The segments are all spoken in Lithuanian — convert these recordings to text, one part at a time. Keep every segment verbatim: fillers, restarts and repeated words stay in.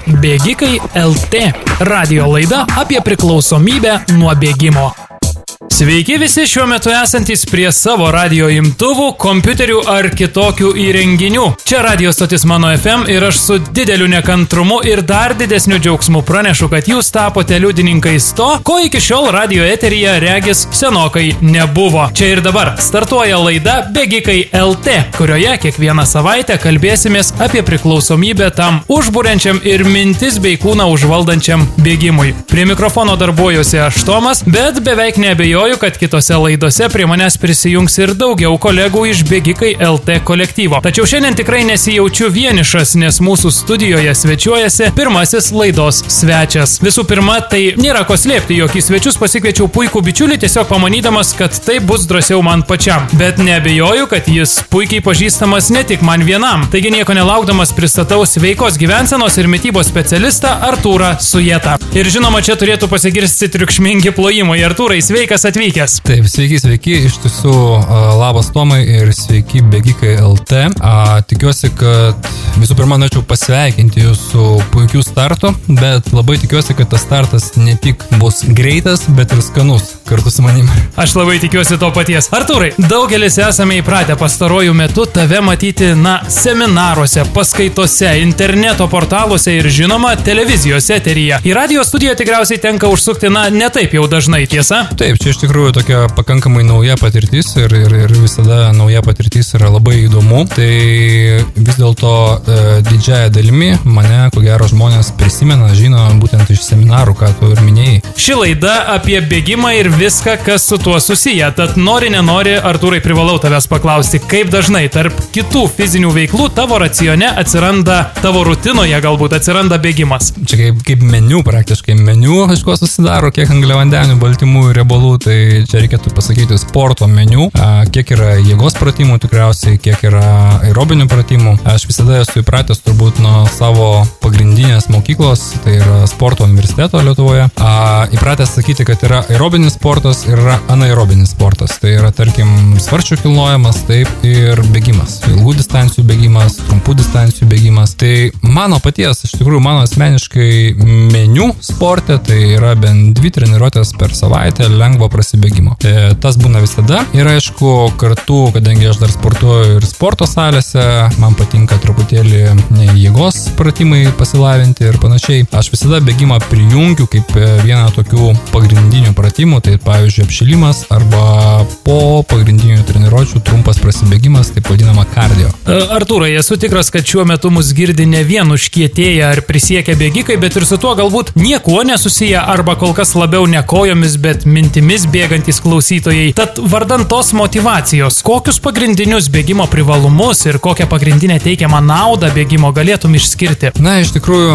Bėgikai L T – radijo laida apie priklausomybę nuo bėgimo. Sveiki visi šiuo metu esantys prie savo radijo imtuvų, kompiuterių ar kitokių įrenginių. Čia radijo stotis Mano F M ir aš su dideliu nekantrumu ir dar didesniu džiaugsmu pranešu, kad jūs tapote liudininkais to, ko iki šiol radijo eteryje regis senokai nebuvo. Čia ir dabar startuoja laida Bėgikai L T, kurioje kiekvieną savaitę kalbėsimės apie priklausomybę tam užburiančiam ir mintis bei kūną užvaldančiam bėgimui. Prie mikrofono darbuojuosi aš Tomas, bet beveik neabejoju, kad kitose laidose prie manęs prisijungs ir daugiau kolegų iš Bėgikai L T kolektyvo. Tačiau šiandien tikrai nesijaučiu vienišas, nes mūsų studijoje svečiuojasi pirmasis laidos svečias. Visų pirma, tai nėra ko slėpti, jog į svečius pasikviečiau puikų bičiulį, tiesiog pamanydamas, kad tai bus drąsiau man pačiam. Bet neabejoju, kad jis puikiai pažįstamas ne tik man vienam. Taigi nieko nelaukdamas pristatau sveikos gyvensenos ir mitybos specialistą Artūrą Sujetą. Ir žinoma, čia turėtų pasigirsti triukšmingi plojimai. Artūrai, sveikas atvykęs. Taip, sveiki, sveiki, iš tiesų labas Tomai ir sveiki Bėgikai L T. A, tikiuosi, kad visų pirma norėčiau pasveikinti jūs su puikiu startu, bet labai tikiuosi, kad tas startas ne tik bus greitas, bet ir skanus kartu su manimi. Aš labai tikiuosi to paties. Artūrai, daugelis esame įpratę pastarojų metų tave matyti, na, seminaruose, paskaitose, interneto portaluose ir žinoma, televizijos eteryje. Į radio studiją tikriausiai tenka užsukti, na, ne taip jau dažnai, tiesa? Taip, čia iš tikrųjų tokia pakankamai nauja patirtis ir, ir, ir visada nauja patirtis yra labai įdomu. Tai vis dėlto e, didžiąją dalimi mane, ko gero, žmonės prisimena, žino būtent iš seminarų, ką tu ir minėjai. Ši laida apie bėgimą ir viską, kas su tuo susiję. Tad nori, nenori, Artūrai, privalau tavęs paklausti, kaip dažnai tarp kitų fizinių veiklų tavo racione atsiranda, tavo rutinoje galbūt atsiranda bėgimas? Čia kaip, kaip meniu praktiškai. Meniu, iš ko susidaro, kiek angliavandenių, baltymų ir riebalų, tai čia reikėtų pasakyti sporto meniu, kiek yra jėgos pratimų tikriausiai, kiek yra aerobinių pratimų. Aš visada esu įpratęs turbūt nuo savo pagrindinės mokyklos, tai yra sporto universiteto Lietuvoje, įpratęs sakyti, kad yra aerobinis sportas ir yra anaerobinis sportas. Tai yra, tarkim, svarsčių kilnojimas, taip, ir bėgimas. Ilgų distancijų bėgimas, trumpų distancijų bėgimas. Tai mano paties, iš tikrųjų, mano asmeniškai meniu sporte, tai yra bent dvi treniruotės per savaitę lengvo prasibėgimo. E, tas būna visada. Ir aišku, kartu, kadangi aš dar sportuoju ir sporto salėse, man patinka truputėlį jėgos pratimai pasilavinti ir panašiai. Aš visada bėgimą prijungiu kaip vieną tokių pagrindinių pratimų, tai pavyzdžiui apšilimas arba po pagrindinių treniruočių trumpas prasibėgimas, taip vadinama kardio. Artūrai, esu tikras, kad šiuo metu mus girdi ne vien užkietėję ar prisiekę bėgikai, bet ir su tuo galbūt niekuo nesusiję arba kol kas labiau ne kojomis, bet mintimis bėgantys klausytojai. Tad vardan tos motyvacijos, kokius pagrindinius bėgimo privalumus ir kokią pagrindinę teikiamą naudą bėgimo galėtum išskirti? Na, iš tikrųjų,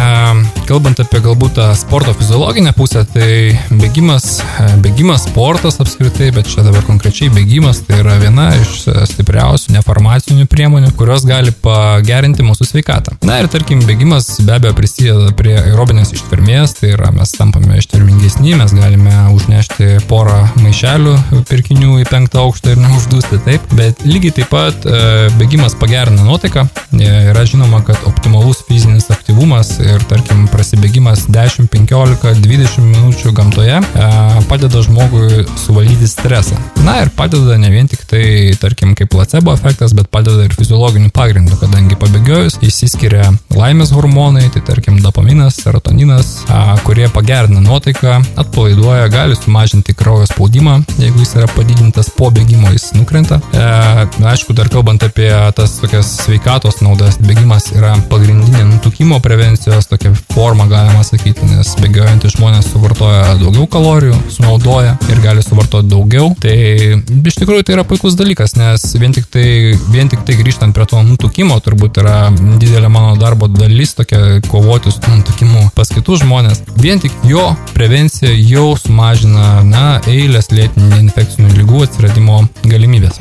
kalbant apie galbūt tą sporto fiziologinę pusę, tai bėgimas, bėgimas sportas apskritai, bet čia dabar konkrečiai bėgimas, tai yra viena iš stipriausių nefarmacinių priemonių, kurios gali pagerinti mūsų sveikatą. Na ir tarkim, bėgimas be abejo prisideda prie aerobinės ištvermės, tai yra mes tampame ištvermingesni, mes galime užnešti porą maišelių pirkinių į penktą aukštą ir neuždūsti taip, bet lygiai taip pat e, bėgimas pagerina nuotaiką. E, yra žinoma, kad optimalus fizinis aktyvumas ir tarkim prasibėgimas dešimt, penkiolika, dvidešimt minučių gamtoje e, padeda žmogui suvaldyti stresą. Na ir padeda ne vien tik tai, tarkim, kaip placebo efektas, bet padeda ir fiziologiniu pagrindu, kadangi pabėgiojus išsiskiria laimės hormonai, tai tarkim dopaminas, serotoninas, a, kurie pagerina nuotaiką, atpalaiduoja, gali sumažinti kraujo spaudimą, jeigu jis yra padidintas po bėgimo, jis nukrenta. E, aišku, dar kalbant apie tas tokias sveikatos naudas, bėgimas yra pagrindinė nutukimo prevencijos tokia forma, galima sakyti, nes bėgiojantys žmonės suvartoja daugiau kalorijų, sunaudoja ir gali suvartoti daugiau. Tai iš tikrųjų tai yra puikus dalykas, nes vien tik tai, vien tik tai grįžtant prie to nutukimo, turbūt yra didelė mano darbo dalis tokia kovoti su nutukimu pas kitus žmonės. Vien tik jo prevencija jau sumažina, na, eilės lėtinių infekcinių ligų atsiradimo galimybės.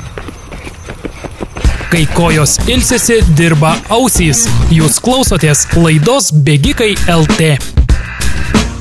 Kai kojos ilsisi, dirba ausys. Jūs klausotės laidos Bėgikai L T.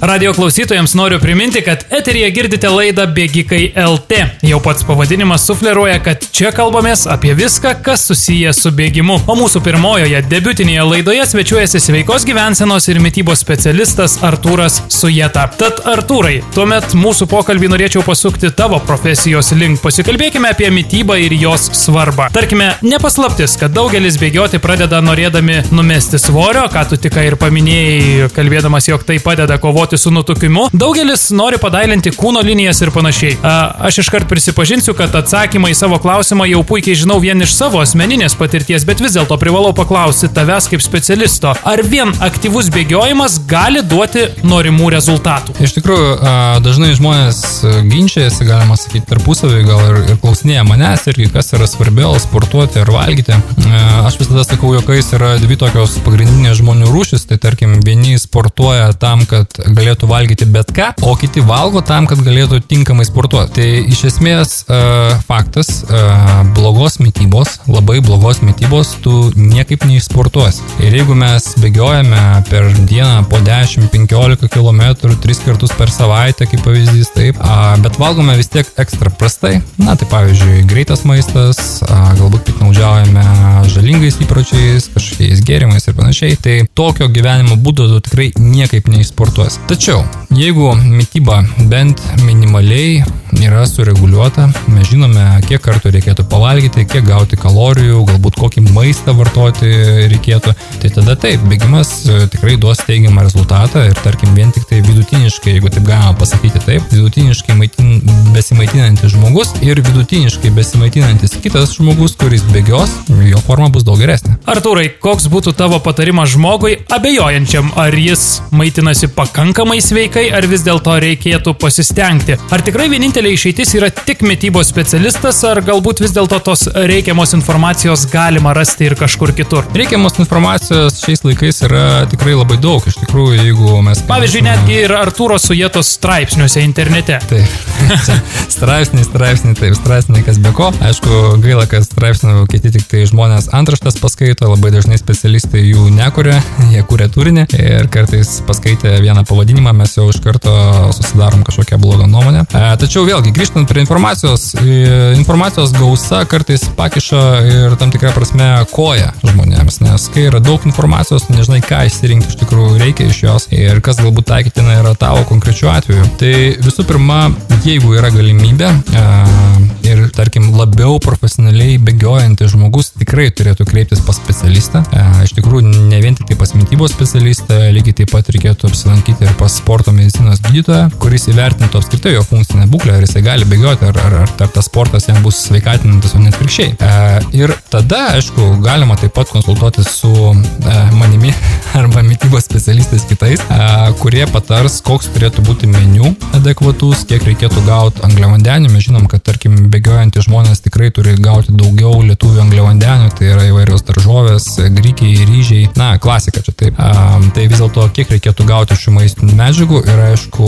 Radio klausytojams noriu priminti, kad eteryje girdite laidą Bėgikai L T. Jau pats pavadinimas sufleruoja, kad čia kalbamės apie viską, kas susiję su bėgimu. O mūsų pirmojoje debiutinėje laidoje svečiuojasi sveikos gyvensenos ir mitybos specialistas Artūras Sujeta. Tad Artūrai, tuomet mūsų pokalbį norėčiau pasukti tavo profesijos link. Pasikalbėkime apie mitybą ir jos svarbą. Tarkime, nepaslaptis, kad daugelis bėgioti pradeda norėdami numesti svorio, ką tu tik ir paminėjai, kalbėdamas, jog tai padeda kovoti su nutukimu. Daugelis nori padailinti kūno linijas ir panašiai. A, aš iškart prisipažinsiu, kad atsakymą į savo klausimą jau puikiai žinau vien iš savo asmeninės patirties, bet vis dėlto privalau paklausti tavęs kaip specialisto. Ar vien aktyvus bėgiojimas gali duoti norimų rezultatų? Iš tikrųjų, dažnai žmonės ginčiasi, galima sakyti, tarpusavį, gal ir, ir klausinėja manęs irgi, kas yra svarbiau, sportuoti ar valgyti. Aš visada sakau, jokais yra dvi tokios pagrindinės žmonių rūšis, tai tarkim, vieni sportuoja tam, kad galėtų valgyti bet ką, o kiti valgo tam, kad galėtų tinkamai sportuoti. Tai iš esmės uh, faktas, uh, blogos mitybos, labai blogos mitybos tu niekaip neišsportuosi. Ir jeigu mes bėgiojame per dieną po dešimt penkiolika kilometrų, tris kartus per savaitę, kaip pavyzdys, taip, uh, bet valgome vis tiek ekstra prastai, na tai pavyzdžiui, greitas maistas, uh, galbūt piknaudžiaujame žalingais įpročiais, kažkokiais gėrimais ir panašiai, tai tokio gyvenimo būdo tu tikrai niekaip neišsportuosi. Tačiau, jeigu mityba bent minimaliai yra sureguliuota, mes žinome, kiek kartų reikėtų pavalgyti, kiek gauti kalorijų, galbūt kokį maistą vartoti reikėtų, tai tada taip, bėgimas tikrai duos teigiamą rezultatą ir tarkim vien tik tai vidutiniškai, jeigu taip galima pasakyti taip, vidutiniškai maitin, besimaitinantis žmogus ir vidutiniškai besimaitinantis kitas žmogus, kuris bėgios, jo forma bus daug geresnė. Artūrai, koks būtų tavo patarimas žmogui abejojančiam, ar jis maitinasi pakankamai sveikai, ar vis dėlto reikėtų pasistengti? Ar tikrai vienintelė išeitis yra tik mitybos specialistas, ar galbūt vis dėlto tos reikiamos informacijos galima rasti ir kažkur kitur? Reikiamos informacijos šiais laikais yra tikrai labai daug, iš tikrųjų, jeigu mes... Pavyzdžiui, netgi ir Artūro Sujetos straipsniuose internete. Taip, straipsniai, straipsniai, taip, straipsniai, kas be ko. Aišku, gaila, kad straipsnių kiti tik tai žmonės antraštas paskaito, labai dažnai specialistai jų nekuria, jie kuria turinį ir kartais paskaitę vieną pavadinimą mes jau iš karto susidarom kažkokią blogą nuomonę. E, tačiau vėlgi, grįžtant prie informacijos, informacijos gausa kartais pakiša ir tam tikrą prasme koja žmonėms, nes kai yra daug informacijos, nežinai, ką išsirinkti iš tikrųjų reikia iš jos ir kas galbūt taikytina yra tavo konkrečiu atveju. Tai visų pirma, jeigu yra galimybė e, ir, tarkim, labiau profesionaliai bėgiojantis žmogus tikrai turėtų kreiptis pas specialistą. E, iš tikrųjų, ne vien tik tai pas mitybos specialistą, lygiai taip pat reikėtų apsilankyti ir pas sporto medicinos gydytoją, kuris įvertintų apskritai jo funkcinę būklę, ar jisai gali bėgioti, ar, ar, ar, ar tas sportas jam bus sveikatinantis, o net atvirkščiai. E, ir tada, aišku, galima taip pat konsultuoti su e, manimi arba mitybos specialistais kitais, e, kurie patars, koks turėtų būti meniu adekvatus, kiek reikėtų gauti angliavandenių. Mes žinom, kad, tarkim, bėgiojantys žmonės tikrai turi gauti daugiau lietuvių angliavandenių, tai yra įvairios daržovės, grikiai, ryžiai, na, klasika čia taip. E, tai vis dėlto, kiek reikėtų gauti šių maistinių medžiagų ir, aišku,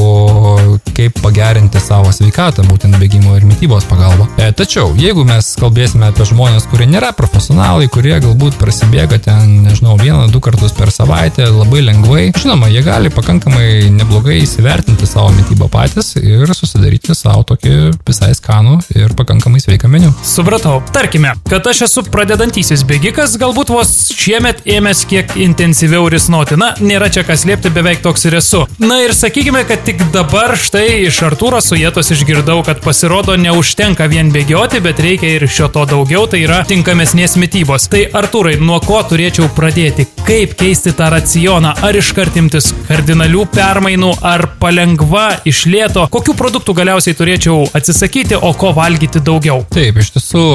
kaip pagerinti savo sveikatą, būtent bėgimo ir mitybos pagalba. E, tačiau, jeigu mes kalbėsime apie žmonės, kurie nėra profesionalai, kurie galbūt prasibėga ten, nežinau, vieną, du kartus per savaitę, labai lengvai, žinoma, jie gali pakankamai neblogai įsivertinti savo mitybą patys ir susidaryti savo tokį visai skanų ir pakankamai sveiką meniu. Supratau. Tarkime, kad aš esu pradedantysis bėgikas, galbūt vos šiemet ėmės kiek intensyviau risnoti. Na, nėra čia kas slėpti, beveik toks ir esu. Na ir sakykime, kad tik dabar štai iš Artūro Sujetos išgirdau, kad pasirodo neužtenka vien bėgioti, bet reikia ir šio to daugiau, tai yra tinkamesnės mitybos. Tai Artūrai, nuo ko turėčiau pradėti? Kaip keisti tą racioną? Ar iškart imtis kardinalių permainų, ar palengva, iš lėto? Kokių produktų galiausiai turėčiau atsisakyti, o ko valgyti daugiau? Taip, iš tiesų,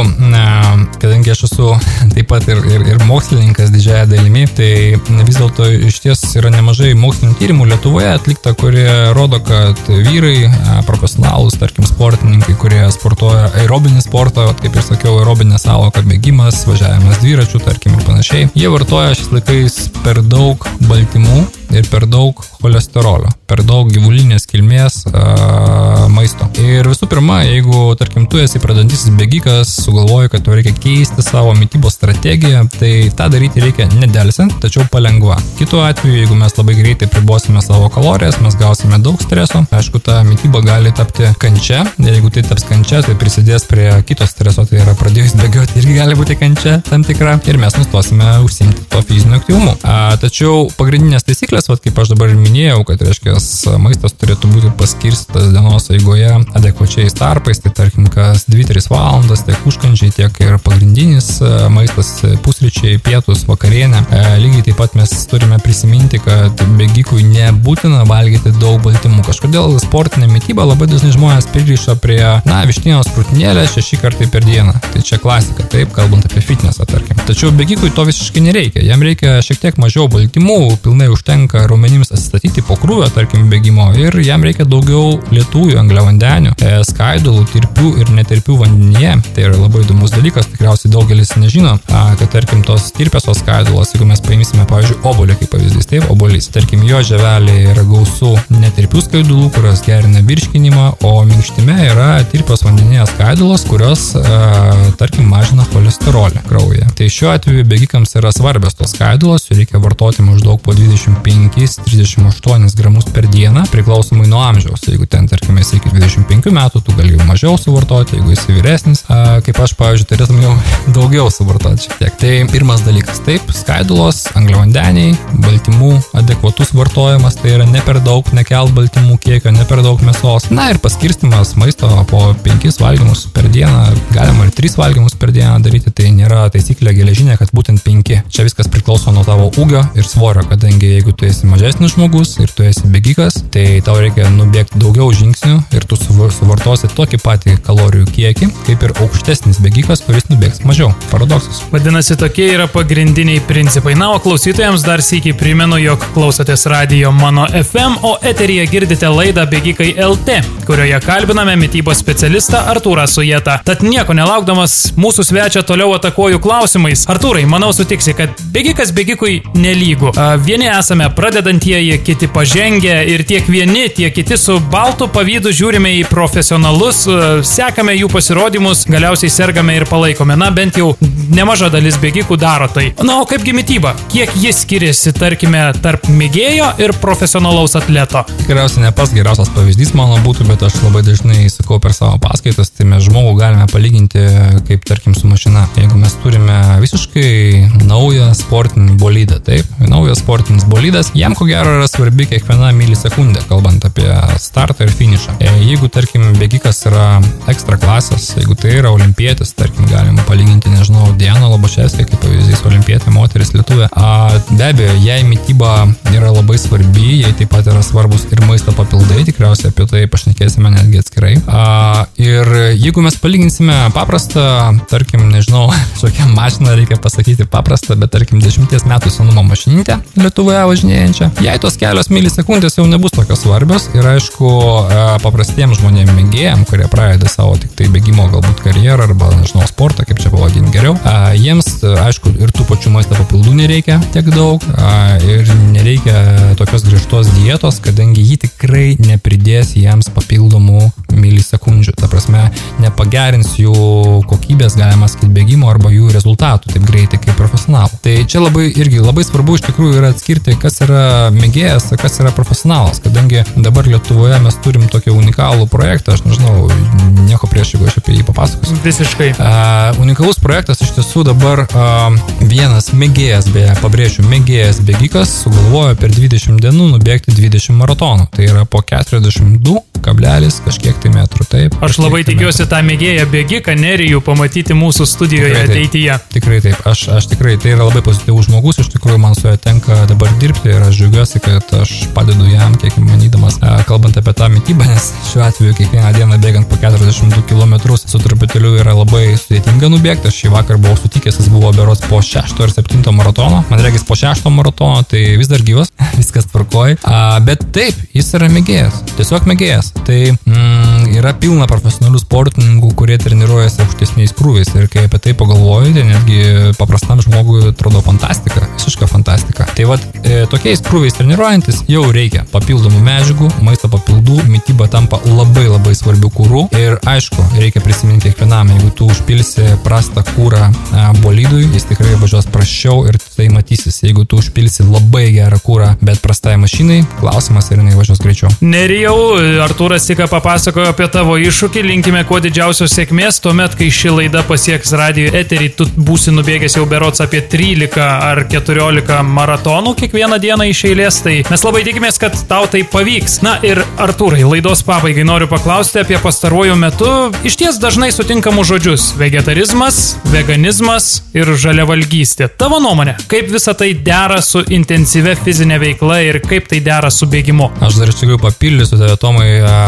kadangi aš esu taip pat ir, ir, ir mokslininkas didžiąją dalimi, tai vis dėlto iš ties yra nemažai mokslinių tyrimų Lietuvoje atlikta, kurie rodo, kad vyrai, profesionalūs, tarkim, sportininkai, kurie sportuoja aerobinį sportą, kaip ir sakiau, aerobinė sąvoka, bėgimas, važiavimas dviračių, tarkim, ir panašiai, jie vartoja šiais laikais per daug baltymų ir per daug cholesterolio, per daug gyvulinės kilmės uh, maisto. Ir visų pirma, jeigu, tarkim, tu esi pradedantysis bėgikas, sugalvoji, kad tau reikia keisti savo mitybos strategiją, tai tą daryti reikia nedelsiant, tačiau palengva. Kitu atveju, jeigu mes labai greitai pribosime savo kalorijas, mes gausime daug streso. Aišku, ta mityba gali tapti kančia. Ir jeigu tai taps kančia, tai prisidės prie kito streso, tai yra pradėjus bėgioti irgi gali būti kančia tam tikra. Ir mes nustosime užsiimti to fizinio aktyvumu. A, tačiau pagrindinės taisyklės, vat, kaip aš dabar minėjau, kad reiškia, maistas turėtų būti paskirstytas dienos eigoje adekvačiais tarpais, tai tarkim, kas dvi tris valandas, tiek užkandžiai, tiek ir pagrindinis maistas, pusryčiai, pietus, vakarienė. E, lygiai taip pat mes turime prisiminti, kad bėgikui nebūtina valgyti daug baltymų. Kažkodėl sportinė mityba labai dažnai žmonės pririša prie, na, vištienos krūtinėlės šeši kartai per dieną. Tai čia klasika, taip, kalbant apie fitnesą, tarkim. Tačiau bėgikui to visiškai nereikia. Jam reikia šiek tiek mažiau baltymų, pilnai užtenka raumenims atsistatyti po krūvio, tarkim, bėgimo, ir jam reikia daugiau lietųjų angliavandenių, skaidulų, tirpių ir netirpių vandenyje. Tai yra labai įdomus dalykas, tikriausiai daugelis nežino, kad, tarkim, tos tirpiosios skaidulos, jeigu mes paimsime, pavyzdžiui, obuolį kaip pavyzdys, taip, obuolys, tarkim, jo žievelėje yra gausu netirpių skaidulų, kurios gerina virškinimą, o minkštime yra tirpios vandenyje skaidulos, kurios, tarkim, mažina cholesterolį kraujyje. Tai šiuo atveju bėgikams yra svarbios tos skaidulos, jų reikia vartoti maždaug po dvidešimt penkis trisdešimt aštuonis gramus per dieną, priklausomai nuo amžiaus. Jeigu ten, tarkim, esi iki dvidešimt penkių metų, tu gali jau mažiau suvartoti, jeigu esi vyresnis, a, kaip aš, pavyzdžiui, turėtum jau daugiau suvartoti šiek tiek. Tai pirmas dalykas, taip, skaidulos, angliavandeniai, baltymų adekvatus vartojimas, tai yra ne per daug, nekelt baltymų kiekio, ne per daug mėsos. Na ir paskirstimas maisto po penkis valgymus per dieną, galima ir tris valgymus per dieną daryti, tai nėra taisyklė geležinė, kad būtent penki. Čia viskas priklauso nuo tavo ūgio ir svorio, kadangi jeigu tu esi mažesnis žmogus ir tu esi bėgikas, tai tau reikia nubėgti daugiau žingsnių ir tu suvartosi tokį patį kalorijų kiekį, kaip ir aukštesnis bėgikas, kuris nubėgs mažiau. Paradoksas. Vadinasi, tokie yra pagrindiniai principai. Na, o klausytojams dar sykį primenu, jog klausotės radio Mano F M, o eteryje girdite laidą Bėgikai L T, kurioje kalbiname mitybos specialistą Artūrą Sujetą. Tad nieko nelaukdamas mūsų svečią toliau atakuoju klausimais. Artūrai, manau sutiksi, kad bėgikas bėgikui nelygu. Vieni esame pradedantieji, kiti pažengę ir tiek vieni, tiek kiti su baltu pavydu žiūrime į profesionalus, sekame jų pasirodymus, galiausiai sergame ir palaikome. Na, bent jau nemaža dalis bėgikų daro tai. Na, o kaipgi mityba? Kiek jis skiriasi, tarkime, tarp mėgėjo ir profesionalaus atleto? Tikriausiai ne pats geriausias pavyzdys mano būtų, bet aš labai dažnai sakau per savo paskaitas, tai mes žmogų galime palyginti kaip, tarkim, su mašina. Jeigu mes turime visiškai naują sportinį bolidą, taip, naujas sportinis bolidas, jam ko gero yra svarbi kiekviena milisekundė, kalbant apie startą ir finišą. Jeigu, tarkim, bėgikas yra ekstra klasės, jeigu tai yra olimpietis, tarkim, galima palyginti, nežinau, Diana Lobaševskė, kaip pavyzdys, olimpietė, moteris, lietuvė. A, be abejo, jai mityba yra labai svarbi, jai taip pat yra svarbus ir maisto papildai, tikriausiai apie tai pašnekėsime netgi atskirai. A, ir jeigu mes palyginsime paprastą, tarkim, nežinau, kokią mašiną reikia pasakyti paprastą, bet tarkim dešimties metų senumo mašinytę Lietuvoje važinėjančią, jai tos kelios milisekundės jau nebus tokios svarbios ir aišku, paprastiems žmonėms mėgėjams, kurie pradeda savo tik tai bėgimo galbūt karjerą arba, nežinau, sportą, kaip čia pavadinti geriau, jiems, aišku, ir tų pačių maisto papildų nereikia tiek daug ir nereikia tokios griežtos dietos, kadangi ji tikrai nepridės jiems papildomų milisekundžių, ta prasme, nepagerins jų kokybės, galima sakyti, bėgimo arba jų rezultatų taip greitai kaip profesionalų. Tai čia labai irgi labai svarbu iš tikrųjų yra atskirti, kas yra mėgėjas, kas yra profesionalas, kadangi dabar Lietuvoje mes turim tokį unikalų projektą, aš nežinau, nieko prieš, jeigu aš apie jį papasakosiu. Visiškai. Uh, unikalus projektas iš tiesų dabar uh, vienas mėgėjas, beje, pabrėžiu, mėgėjas bėgikas sugalvojo per dvidešimt dienų nubėgti dvidešimt maratonų. Tai yra po keturiasdešimt du kablelis kažkiek tai metrų, taip. Aš labai tikiuosi tą mėgėją bėgiką Nerijų pamatyti mūsų studijoje tikrai ateityje. Taip, tikrai taip, aš, aš tikrai, tai yra labai pozityvus žmogus, iš tikrųjų man su juo tenka dabar dirbti ir aš džiaugiuosi, kad aš padedu jam, kiek manydamas, kalbant apie tą mitybą, nes šiuo atveju kiekvieną dieną bėgant po keturiasdešimt du kilometrus su truputėliu yra labai sudėtinga nubėgti. Aš šį vakar buvau sutikęs, jis buvo berods po šešto ir septinto maratono, man regis po šešto maratono, tai vis dar gyvas, viskas tvarkoj, bet taip, jis yra mėgėjas, tiesiog mėgėjas. Tai mm, yra pilna profesionalių sportininkų, kurie treniruojasi aukštesniais krūviais ir kai apie tai pagalvoju, tai netgi paprastam žmogui atrodo fantastika, visiška fantastika. Tai vat, e, tokiais krūviais treniruojantis jau reikia papildomų medžiagų, maisto papildų, mityba tampa labai labai svarbių kūrų ir aišku, reikia prisiminti kiekvienam, jeigu tu užpilsi prastą kūrą e, bolidui, jis tikrai važiuos prasčiau ir tai matysis. Jeigu tu užpilsi labai gerą kūrą, bet prastai mašinai, klausimas ir jinai važiuos greičiau. Nerijau, Artūras tik papasakojo apie tavo iššūkį, linkime kuo didžiausios sėkmės, tuomet, kai ši laida pasieks radijo eterį, tu būsi nubėgęs jau berots apie trylika ar keturiolika maratonų kiekvieną dieną iš eilės, tai mes labai tikimės, kad tau tai pavyks. Na ir Artūrai, laidos pabaigai noriu paklausti apie pastaruoju metu išties dažnai sutinkamus žodžius – vegetarizmas, veganizmas ir žaliavalgystė. Tavo nuomonė, kaip visa tai dera su intensyvia fizinė veikla ir kaip tai dera su bėgimu? Aš dar iš tikrųjų papildysiu tave, Tomai,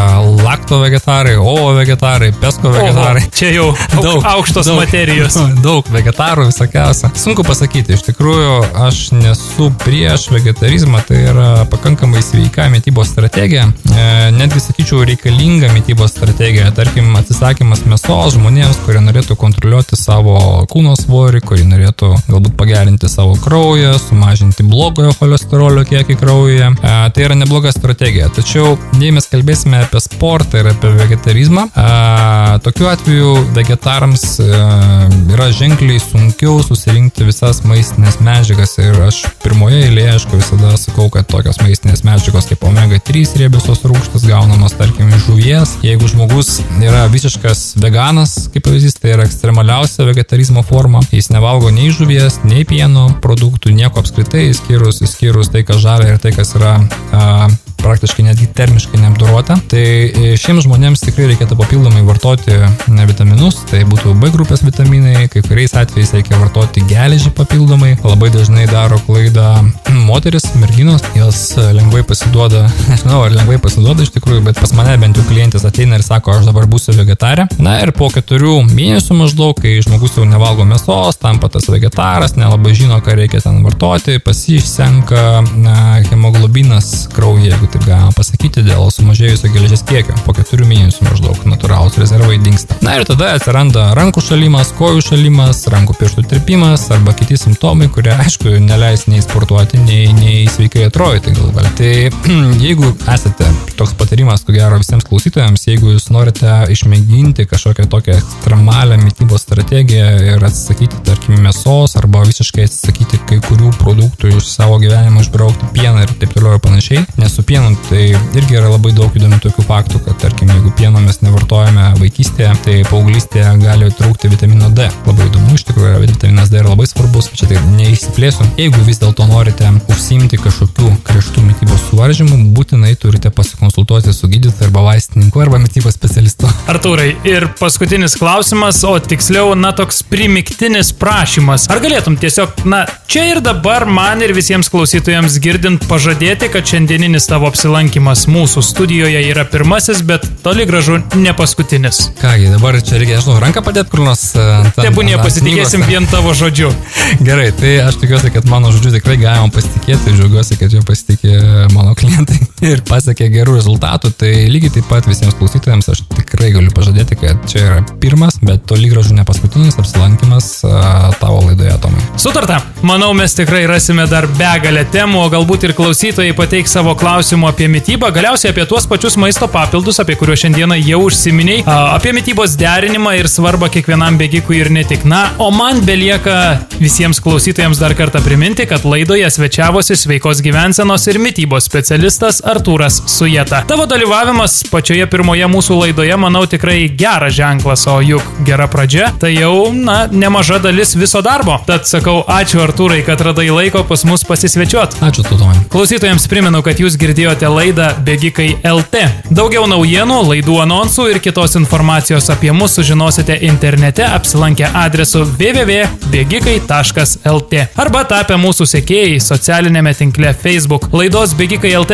lakto vegetarai, ovo vegetarai, pesko vegetarai. Oho, čia jau daug, aukštos daug, materijos. Daug, daug vegetarų visokiausia. Sunku pasakyti, iš tikrųjų aš nesu prieš vegetarizmą, tai yra pakankamai sveika mitybos strategija, e, netgi sakyčiau reikalinga mitybos strategija, tarkim atsisakymas mėsos žmonėms, kurie norėtų kontroliuoti savo kūno svorį, kurie norėtų galbūt pagerinti savo kraują, sumažinti blogojo cholesterolio kiekį kraujyje. E, tai yra nebloga strategija. Tačiau, jei mes kalbėsime apie sportą ir apie vegetarizmą, a, tokiu atveju vegetarams a, yra ženkliai sunkiau susirinkti visas maistinės medžiagas ir aš pirmoje eilėje, aišku, visada sakau, kad tokios maistinės medžiagos kaip omega trys riebiosios rūgštys gaunamos, tarkim, iš žuvies. Jeigu žmogus yra visiškas veganas, kaip pavyzdys, tai yra ekstremaliausia vegetarizmo forma, jis nevalgo nei žuvies, nei pieno produktų, nieko apskritai, išskyrus, išskyrus tai, kas žalia ir tai, kas yra a, praktiškai netgi termiškai neapdorota. Tai šiems žmonėms tikrai reikėtų papildomai vartoti vitaminus, tai būtų B grupės vitaminai, kai kuriais atvejais reikia vartoti geležį papildomai. Labai dažnai daro klaidą moteris, merginos, jos lengvai pasiduoda, nežinau ar lengvai pasiduoda iš tikrųjų, bet pas mane bent jau klientas ateina ir sako, aš dabar būsiu vegetarė. Na ir po keturių mėnesių maždaug, kai žmogus jau nevalgo mėsos, tampa tas vegetaras, nelabai žino, ką reikia ten vartoti, pas jį išsenka na, hemoglobinas kraujyje, jeigu taip galima pasakyti, dėl sumažėjusio geležies kiekio. Po keturių mėnesių maždaug natūralūs rezervai dingsta. Na ir tada atsiranda rankų šalimas, kojų šalimas, rankų pirštų tirpimas arba kiti simptomai, kurie, aišku, neleis nei sportuoti, nei, nei sveikai atrodyti galų gale. Tai jeigu esate, toks patarimas, ko gero visiems klausytojams, jeigu jūs norite išmėginti kažkokią tokią ekstremalią mitybos strategiją ir atsisakyti, tarkim, mėsos arba visiškai atsisakyti kai kurių produktų iš savo gyvenimo, išbraukti pieną ir taip toliau ir panašiai, nes su pienu tai irgi yra labai daug įdomių tokių faktų, kad tarkim, jeigu pieno mes nevartojame vaikystėje, tai paauglystėje gali trūkti vitamino D. Labai įdomu, iš tikrųjų, vitaminas D yra labai svarbus, čia tai neišsiplėsiu. Jeigu vis dėlto norite užsiimti kažkokių griežtų mitybos suvaržymų, būtinai turite pasikonsultuoti su gydytoju arba vaistininku arba mitybos specialistu. Artūrai, ir paskutinis klausimas, o tiksliau, na, toks primiktinis prašymas. Ar galėtum tiesiog, na, čia ir dabar man ir visiems klausytojams girdint pažadėti, kad šiandieninis tavo apsilankimas mūsų studijoje yra pirmasis, bet toli gražu ne paskutinis. Kągi, dabar čia reikia, nežinau, ranką padėti kur nors. Tebūnie pasitikėsim vien tavo žodžiu. Gerai, tai aš tikiuosi, kad mano žodžiu tikrai galima pasitikėti, džiaugiuosi, kad jau pasitikė mano klientai ir pasiekė gerų rezultatų. Tai lygiai taip pat visiems klausytojams aš tikrai galiu pažadėti, kad čia yra pirmas, bet toli gražu ne paskutinis apsilankimas a, tavo laidoje, Tomai. Sutarta. Manau, mes tikrai rasime dar begalę temų, o galbūt ir klausytojai pateiks savo klausimų apie mitybą, galiausiai apie tuos pačius maisto papildus, apie kuriuos šiandieną jau užsiminiai, apie mitybos derinimą ir svarbą kiekvienam bėgikui ir ne tik. Na, o man belieka visiems klausytojams dar kartą priminti, kad laidoje svečiavosi sveikos gyvensenos ir mitybos specialistas Artūras Sujeta. Tavo dalyvavimas pačioje pirmoje mūsų laidoje, manau, tikrai geras ženklas, o juk gera pradžia, tai jau, na, nemaža dalis viso darbo. Tad sakau ačiū Artūrai, kad radai laiko pas mus pasisvečiuot. Ačiū, Tomai. Klausytojams primenu, kad jūs girdėjote laidą Bėgikai L T. Daugiau naujienų, laidų anonsų ir kitos informacijos apie mus sužinosite internete apsilankę adresu w w w taškas bėgikai taškas l t arba tapę mūsų sekėjai socialinėme tinkle Facebook. Laidos Bėgikai L T klausykite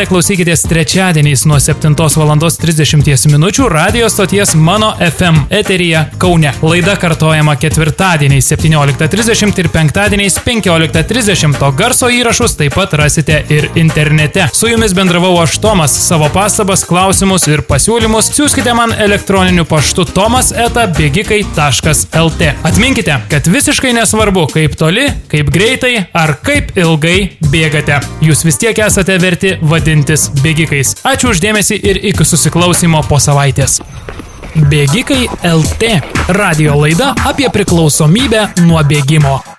klausykitės trečiadieniais nuo septintos valandos trisdešimties minučių radio stoties Mano F M eteryje Kaune. Laida kartojama ketvirtadieniais septynioliktą trisdešimt ir penktadieniais penkioliktą trisdešimt, o garso įrašus taip pat rasite ir internete. Su jumis bendravau aš Tomas. Savo pastabas, klausimus ir pasiūlymus siųskite man elektroniniu paštu tomas eta bėgikai taškas el tė. Atminkite, kad visiškai nesvarbu, kaip toli, kaip greitai ar kaip ilgai bėgate. Jūs vis tiek esate verti vadintis bėgikais. Ačiū uždėmesį ir iki susiklausimo po savaitės. Bėgikai el tė. Radio laida apie priklausomybę nuo bėgimo.